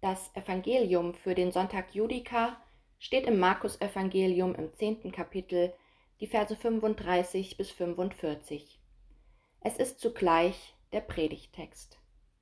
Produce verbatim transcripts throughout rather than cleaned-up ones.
Das Evangelium für den Sonntag Judika steht im Markus-Evangelium im zehnten Kapitel, die Verse fünfunddreißig bis fünfundvierzig. Es ist zugleich der Predigttext.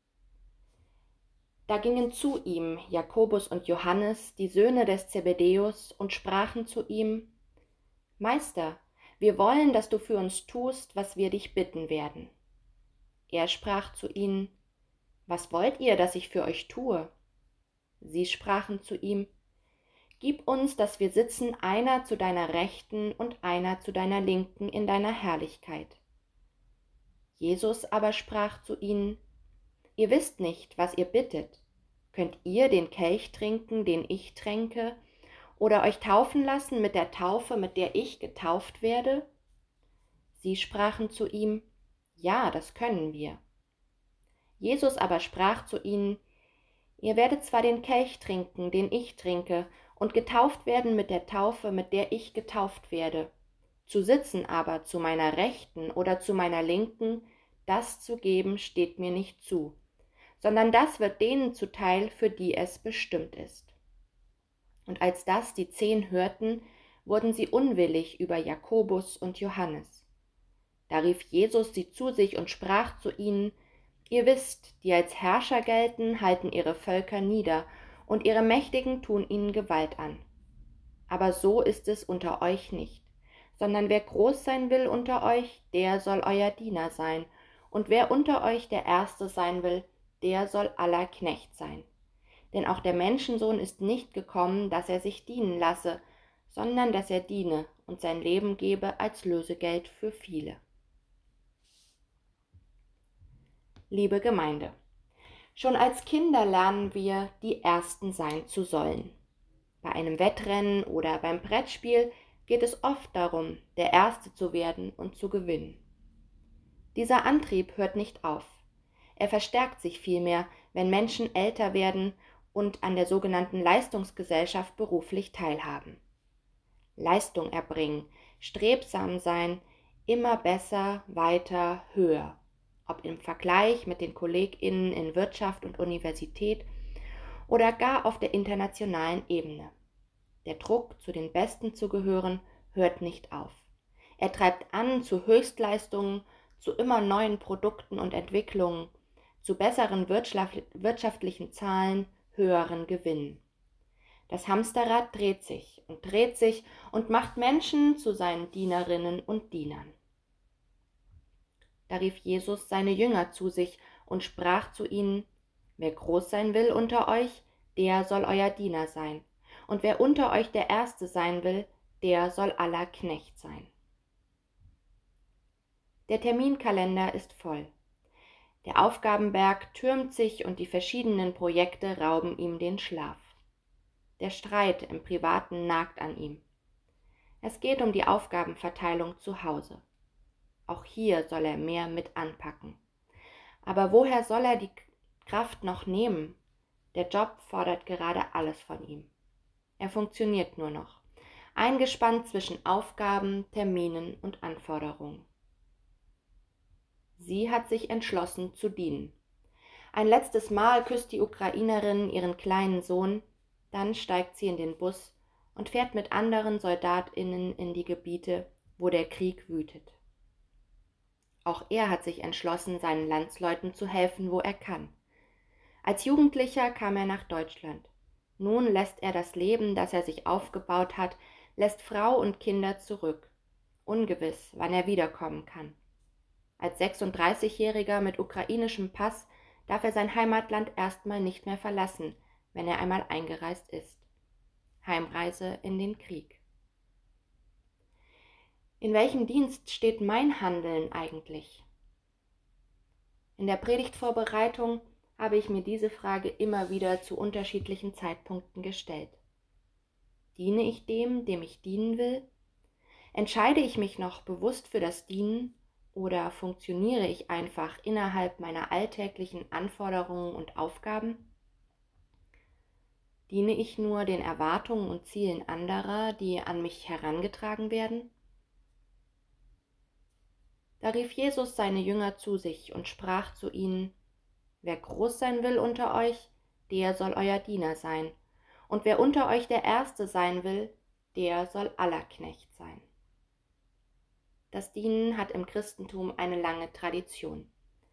Da gingen zu ihm Jakobus und Johannes, die Söhne des Zebedäus, und sprachen zu ihm: Meister, wir wollen, dass du für uns tust, was wir dich bitten werden. Er sprach zu ihnen: Was wollt ihr, dass ich für euch tue? Sie sprachen zu ihm: Gib uns, dass wir sitzen, einer zu deiner Rechten und einer zu deiner Linken in deiner Herrlichkeit. Jesus aber sprach zu ihnen: Ihr wisst nicht, was ihr bittet. Könnt ihr den Kelch trinken, den ich tränke, oder euch taufen lassen mit der Taufe, mit der ich getauft werde? Sie sprachen zu ihm: Ja, das können wir. Jesus aber sprach zu ihnen: Ihr werdet zwar den Kelch trinken, den ich trinke, und getauft werden mit der Taufe, mit der ich getauft werde. Zu sitzen aber zu meiner Rechten oder zu meiner Linken, das zu geben steht mir nicht zu, sondern das wird denen zuteil, für die es bestimmt ist. Und als das die Zehn hörten, wurden sie unwillig über Jakobus und Johannes. Da rief Jesus sie zu sich und sprach zu ihnen: Ihr wisst, die als Herrscher gelten, halten ihre Völker nieder, und ihre Mächtigen tun ihnen Gewalt an. Aber so ist es unter euch nicht, sondern wer groß sein will unter euch, der soll euer Diener sein, und wer unter euch der Erste sein will, der soll aller Knecht sein. Denn auch der Menschensohn ist nicht gekommen, dass er sich dienen lasse, sondern dass er diene und sein Leben gebe als Lösegeld für viele. Liebe Gemeinde, schon als Kinder lernen wir, die Ersten sein zu sollen. Bei einem Wettrennen oder beim Brettspiel geht es oft darum, der Erste zu werden und zu gewinnen. Dieser Antrieb hört nicht auf. Er verstärkt sich vielmehr, wenn Menschen älter werden und an der sogenannten Leistungsgesellschaft beruflich teilhaben. Leistung erbringen, strebsam sein, immer besser, weiter, höher. Ob im Vergleich mit den KollegInnen in Wirtschaft und Universität oder gar auf der internationalen Ebene. Der Druck, zu den Besten zu gehören, hört nicht auf. Er treibt an zu Höchstleistungen, zu immer neuen Produkten und Entwicklungen, zu besseren wirtschaftlichen Zahlen, höheren Gewinnen. Das Hamsterrad dreht sich und dreht sich und macht Menschen zu seinen Dienerinnen und Dienern. Da rief Jesus seine Jünger zu sich und sprach zu ihnen: Wer groß sein will unter euch, der soll euer Diener sein. Und wer unter euch der Erste sein will, der soll aller Knecht sein. Der Terminkalender ist voll. Der Aufgabenberg türmt sich und die verschiedenen Projekte rauben ihm den Schlaf. Der Streit im Privaten nagt an ihm. Es geht um die Aufgabenverteilung zu Hause. Auch hier soll er mehr mit anpacken. Aber woher soll er die Kraft noch nehmen? Der Job fordert gerade alles von ihm. Er funktioniert nur noch, eingespannt zwischen Aufgaben, Terminen und Anforderungen. Sie hat sich entschlossen zu dienen. Ein letztes Mal küsst die Ukrainerin ihren kleinen Sohn, dann steigt sie in den Bus und fährt mit anderen SoldatInnen in die Gebiete, wo der Krieg wütet. Auch er hat sich entschlossen, seinen Landsleuten zu helfen, wo er kann. Als Jugendlicher kam er nach Deutschland. Nun lässt er das Leben, das er sich aufgebaut hat, lässt Frau und Kinder zurück. Ungewiss, wann er wiederkommen kann. Als sechsunddreißigjähriger mit ukrainischem Pass darf er sein Heimatland erstmal nicht mehr verlassen, wenn er einmal eingereist ist. Heimreise in den Krieg. In welchem Dienst steht mein Handeln eigentlich? In der Predigtvorbereitung habe ich mir diese Frage immer wieder zu unterschiedlichen Zeitpunkten gestellt. Diene ich dem, dem ich dienen will? Entscheide ich mich noch bewusst für das Dienen oder funktioniere ich einfach innerhalb meiner alltäglichen Anforderungen und Aufgaben? Diene ich nur den Erwartungen und Zielen anderer, die an mich herangetragen werden? Da rief Jesus seine Jünger zu sich und sprach zu ihnen: Wer groß sein will unter euch, der soll euer Diener sein. Und wer unter euch der Erste sein will, der soll aller Knecht sein. Das Dienen hat im Christentum eine lange Tradition.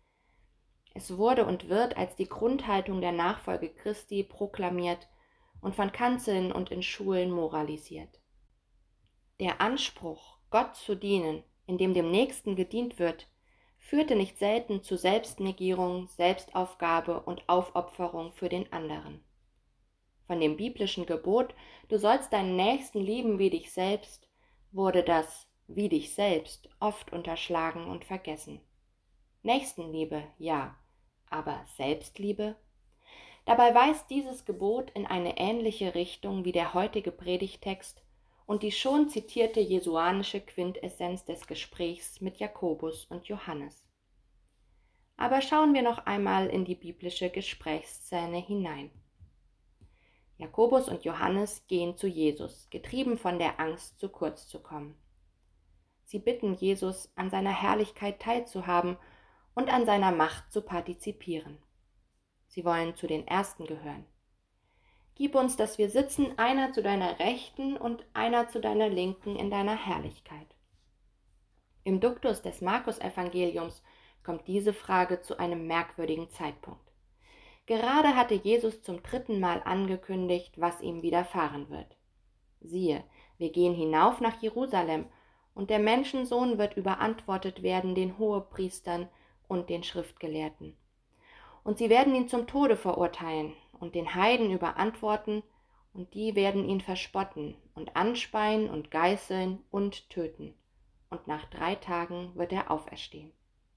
Es wurde und wird als die Grundhaltung der Nachfolge Christi proklamiert und von Kanzeln und in Schulen moralisiert. Der Anspruch, Gott zu dienen, indem dem Nächsten gedient wird, führte nicht selten zu Selbstnegierung, Selbstaufgabe und Aufopferung für den anderen. Von dem biblischen Gebot, du sollst deinen Nächsten lieben wie dich selbst, wurde das wie dich selbst oft unterschlagen und vergessen. Nächstenliebe, ja, aber Selbstliebe? Dabei weist dieses Gebot in eine ähnliche Richtung wie der heutige Predigttext und die schon zitierte jesuanische Quintessenz des Gesprächs mit Jakobus und Johannes. Aber schauen wir noch einmal in die biblische Gesprächsszene hinein. Jakobus und Johannes gehen zu Jesus, getrieben von der Angst, zu kurz zu kommen. Sie bitten Jesus, an seiner Herrlichkeit teilzuhaben und an seiner Macht zu partizipieren. Sie wollen zu den Ersten gehören. Gib uns, dass wir sitzen, einer zu deiner Rechten und einer zu deiner Linken in deiner Herrlichkeit. Im Duktus des Markus-Evangeliums kommt diese Frage zu einem merkwürdigen Zeitpunkt. Gerade hatte Jesus zum dritten Mal angekündigt, was ihm widerfahren wird. Siehe, wir gehen hinauf nach Jerusalem, und der Menschensohn wird überantwortet werden den Hohepriestern und den Schriftgelehrten. Und sie werden ihn zum Tode verurteilen und den Heiden überantworten, und die werden ihn verspotten und anspeien und geißeln und töten. Und nach drei Tagen wird er auferstehen.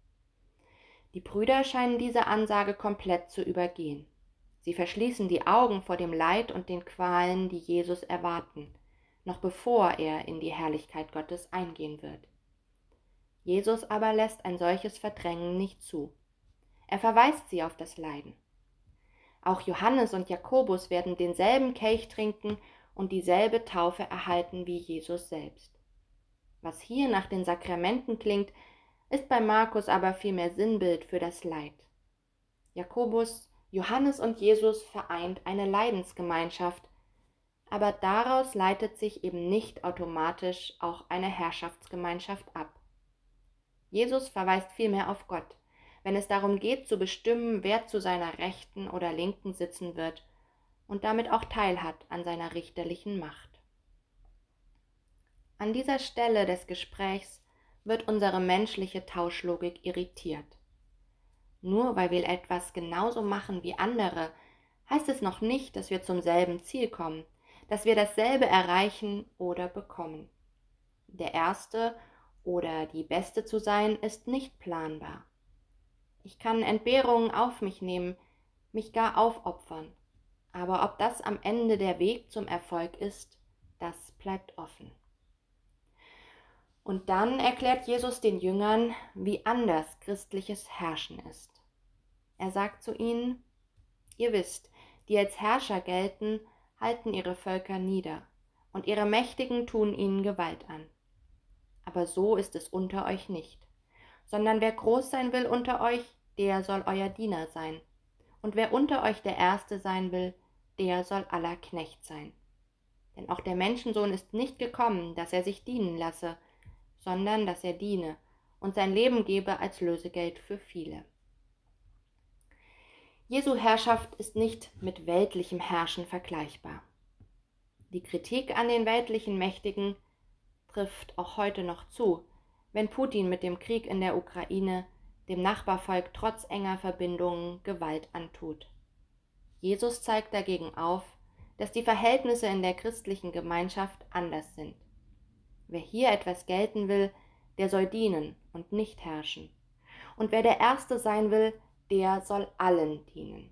Die Brüder scheinen diese Ansage komplett zu übergehen. Sie verschließen die Augen vor dem Leid und den Qualen, die Jesus erwarten, noch bevor er in die Herrlichkeit Gottes eingehen wird. Jesus aber lässt ein solches Verdrängen nicht zu. Er verweist sie auf das Leiden. Auch Johannes und Jakobus werden denselben Kelch trinken und dieselbe Taufe erhalten wie Jesus selbst. Was hier nach den Sakramenten klingt, ist bei Markus aber vielmehr Sinnbild für das Leid. Jakobus, Johannes und Jesus vereint eine Leidensgemeinschaft, aber daraus leitet sich eben nicht automatisch auch eine Herrschaftsgemeinschaft ab. Jesus verweist vielmehr auf Gott, wenn es darum geht zu bestimmen, wer zu seiner Rechten oder Linken sitzen wird und damit auch teilhat an seiner richterlichen Macht. An dieser Stelle des Gesprächs wird unsere menschliche Tauschlogik irritiert. Nur weil wir etwas genauso machen wie andere, heißt es noch nicht, dass wir zum selben Ziel kommen, dass wir dasselbe erreichen oder bekommen. Der Erste oder die Beste zu sein, ist nicht planbar. Ich kann Entbehrungen auf mich nehmen, mich gar aufopfern, aber ob das am Ende der Weg zum Erfolg ist, das bleibt offen. Und dann erklärt Jesus den Jüngern, wie anders christliches Herrschen ist. Er sagt zu ihnen: Ihr wisst, die als Herrscher gelten, halten ihre Völker nieder, und ihre Mächtigen tun ihnen Gewalt an. Aber so ist es unter euch nicht, sondern wer groß sein will unter euch, der soll euer Diener sein. Und wer unter euch der Erste sein will, der soll aller Knecht sein. Denn auch der Menschensohn ist nicht gekommen, dass er sich dienen lasse, sondern dass er diene und sein Leben gebe als Lösegeld für viele. Jesu Herrschaft ist nicht mit weltlichem Herrschen vergleichbar. Die Kritik an den weltlichen Mächtigen trifft auch heute noch zu, wenn Putin mit dem Krieg in der Ukraine dem Nachbarvolk trotz enger Verbindungen Gewalt antut. Jesus zeigt dagegen auf, dass die Verhältnisse in der christlichen Gemeinschaft anders sind. Wer hier etwas gelten will, der soll dienen und nicht herrschen. Und wer der Erste sein will, der soll allen dienen.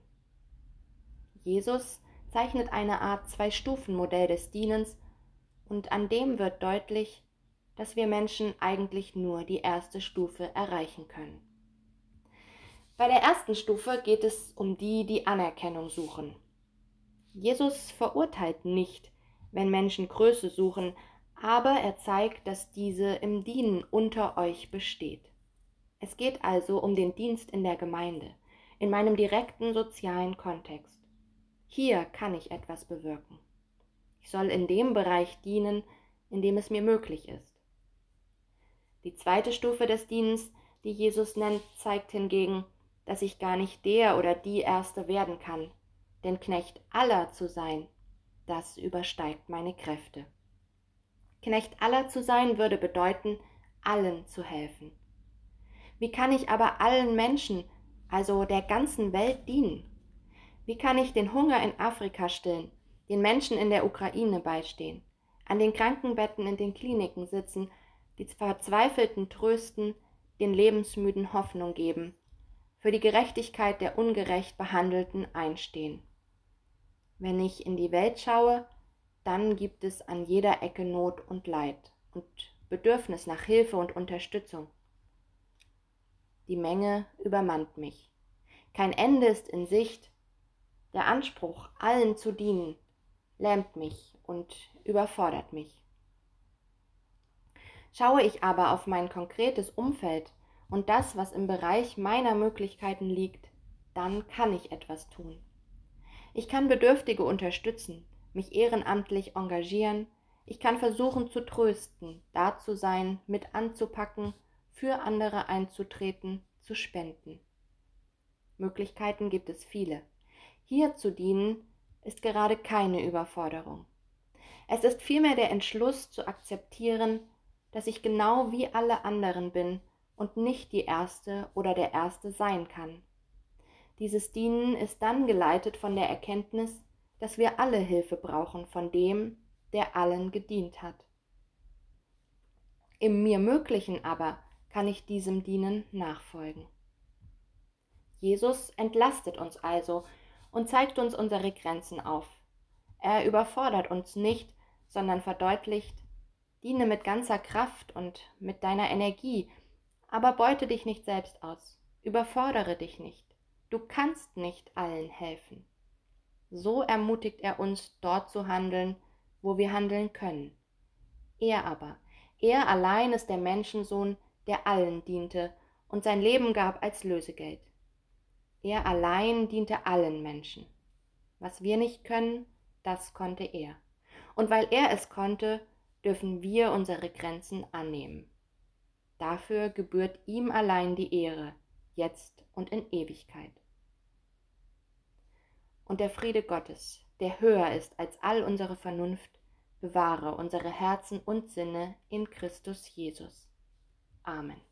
Jesus zeichnet eine Art Zwei-Stufen-Modell des Dienens, und an dem wird deutlich, dass wir Menschen eigentlich nur die erste Stufe erreichen können. Bei der ersten Stufe geht es um die, die Anerkennung suchen. Jesus verurteilt nicht, wenn Menschen Größe suchen, aber er zeigt, dass diese im Dienen unter euch besteht. Es geht also um den Dienst in der Gemeinde, in meinem direkten sozialen Kontext. Hier kann ich etwas bewirken. Ich soll in dem Bereich dienen, in dem es mir möglich ist. Die zweite Stufe des Dienens, die Jesus nennt, zeigt hingegen, dass ich gar nicht der oder die Erste werden kann, denn Knecht aller zu sein, das übersteigt meine Kräfte. Knecht aller zu sein würde bedeuten, allen zu helfen. Wie kann ich aber allen Menschen, also der ganzen Welt, dienen? Wie kann ich den Hunger in Afrika stillen, den Menschen in der Ukraine beistehen, an den Krankenbetten in den Kliniken sitzen, die Verzweifelten trösten, den Lebensmüden Hoffnung geben, für die Gerechtigkeit der ungerecht Behandelten einstehen? Wenn ich in die Welt schaue, dann gibt es an jeder Ecke Not und Leid und Bedürfnis nach Hilfe und Unterstützung. Die Menge übermannt mich. Kein Ende ist in Sicht. Der Anspruch, allen zu dienen, lähmt mich und überfordert mich. Schaue ich aber auf mein konkretes Umfeld und das, was im Bereich meiner Möglichkeiten liegt, dann kann ich etwas tun. Ich kann Bedürftige unterstützen, mich ehrenamtlich engagieren, ich kann versuchen zu trösten, da zu sein, mit anzupacken, für andere einzutreten, zu spenden. Möglichkeiten gibt es viele. Hier zu dienen ist gerade keine Überforderung. Es ist vielmehr der Entschluss zu akzeptieren, dass ich genau wie alle anderen bin und nicht die Erste oder der Erste sein kann. Dieses Dienen ist dann geleitet von der Erkenntnis, dass wir alle Hilfe brauchen von dem, der allen gedient hat. Im mir Möglichen aber kann ich diesem Dienen nachfolgen. Jesus entlastet uns also und zeigt uns unsere Grenzen auf. Er überfordert uns nicht, sondern verdeutlicht: Diene mit ganzer Kraft und mit deiner Energie, aber beute dich nicht selbst aus, überfordere dich nicht. Du kannst nicht allen helfen. So ermutigt er uns, dort zu handeln, wo wir handeln können. Er aber, er allein ist der Menschensohn, der allen diente und sein Leben gab als Lösegeld. Er allein diente allen Menschen. Was wir nicht können, das konnte er. Und weil er es konnte, dürfen wir unsere Grenzen annehmen. Dafür gebührt ihm allein die Ehre, jetzt und in Ewigkeit. Und der Friede Gottes, der höher ist als all unsere Vernunft, bewahre unsere Herzen und Sinne in Christus Jesus. Amen.